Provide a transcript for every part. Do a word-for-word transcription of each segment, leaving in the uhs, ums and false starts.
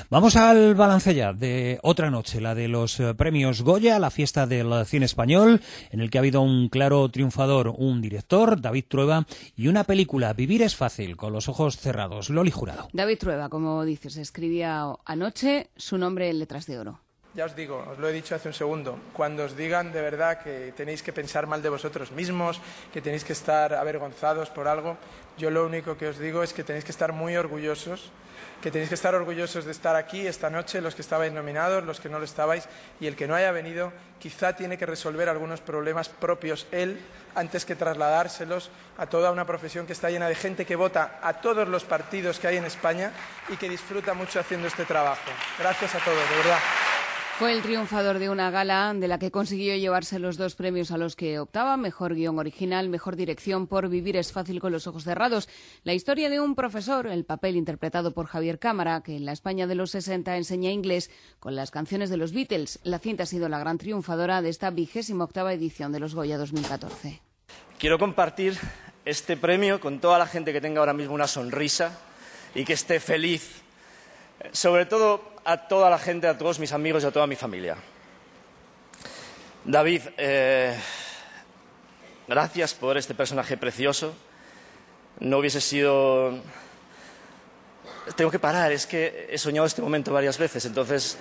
Vamos al balance ya de otra noche, la de los eh, premios Goya, la fiesta del cine español, en el que ha habido un claro triunfador, un director, David Trueba, y una película, Vivir es fácil, con los ojos cerrados. Loli Jurado. David Trueba, como dices, escribía anoche su nombre en letras de oro. Ya os digo, os lo he dicho hace un segundo, cuando os digan de verdad que tenéis que pensar mal de vosotros mismos, que tenéis que estar avergonzados por algo, yo lo único que os digo es que tenéis que estar muy orgullosos, que tenéis que estar orgullosos de estar aquí esta noche, los que estabais nominados, los que no lo estabais, y el que no haya venido quizá tiene que resolver algunos problemas propios él, antes que trasladárselos a toda una profesión que está llena de gente que vota a todos los partidos que hay en España y que disfruta mucho haciendo este trabajo. Gracias a todos, de verdad. Fue el triunfador de una gala de la que consiguió llevarse los dos premios a los que optaba, mejor guión original, mejor dirección por Vivir es fácil con los ojos cerrados. La historia de un profesor, el papel interpretado por Javier Cámara, que en la España de los sesenta enseña inglés con las canciones de los Beatles. La cinta ha sido la gran triunfadora de esta vigésima octava edición de los Goya dos mil catorce. Quiero compartir este premio con toda la gente que tenga ahora mismo una sonrisa y que esté feliz. Sobre todo a toda la gente, a todos mis amigos y a toda mi familia. David, eh, gracias por este personaje precioso. No hubiese sido... Tengo que parar, es que he soñado este momento varias veces, entonces...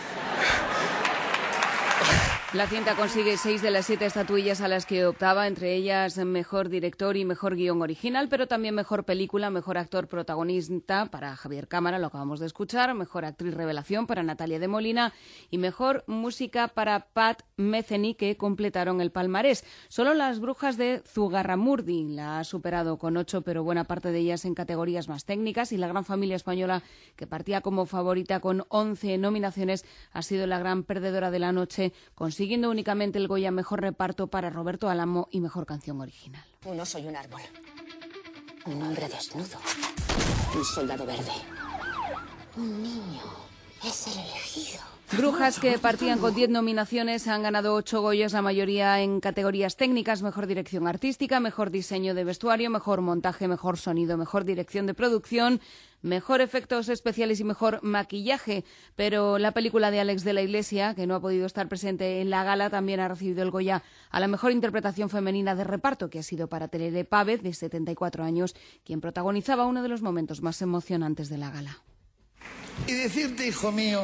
La cinta consigue seis de las siete estatuillas a las que optaba, entre ellas mejor director y mejor guión original, pero también mejor película, mejor actor protagonista para Javier Cámara, lo acabamos de escuchar, mejor actriz revelación para Natalia de Molina y mejor música para Pat Metheny, que completaron el palmarés. Solo Las brujas de Zugarramurdi la ha superado con ocho, pero buena parte de ellas en categorías más técnicas, y La gran familia española, que partía como favorita con once nominaciones, ha sido la gran perdedora de la noche, consiguiendo Siguiendo únicamente el Goya Mejor Reparto para Roberto Álamo y Mejor Canción Original. Uno soy un árbol, un hombre desnudo, un soldado verde, un niño, es el elegido. Brujas, que partían con diez nominaciones, han ganado ocho Goyas, la mayoría en categorías técnicas: mejor dirección artística, mejor diseño de vestuario, mejor montaje, mejor sonido, mejor dirección de producción, mejor efectos especiales y mejor maquillaje. Pero la película de Alex de la Iglesia, que no ha podido estar presente en la gala, también ha recibido el Goya a la mejor interpretación femenina de reparto, que ha sido para Terere Pávez, de setenta y cuatro años, quien protagonizaba uno de los momentos más emocionantes de la gala. Y decirte, hijo mío,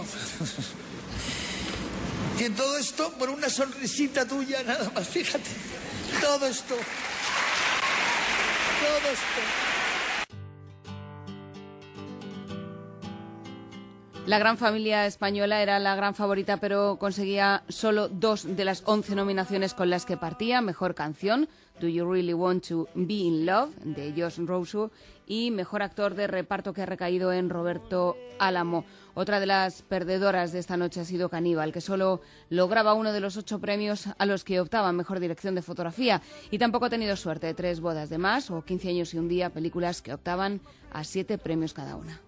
que todo esto por una sonrisita tuya nada más, fíjate, todo esto, todo esto. La gran familia española era la gran favorita, pero conseguía solo dos de las once nominaciones con las que partía: mejor canción, Do You Really Want to Be in Love, de Josh Rousseau, y mejor actor de reparto, que ha recaído en Roberto Álamo. Otra de las perdedoras de esta noche ha sido Caníbal, que solo lograba uno de los ocho premios a los que optaba, mejor dirección de fotografía, y tampoco ha tenido suerte. Tres bodas de más o quince años y un día, películas que optaban a siete premios cada una.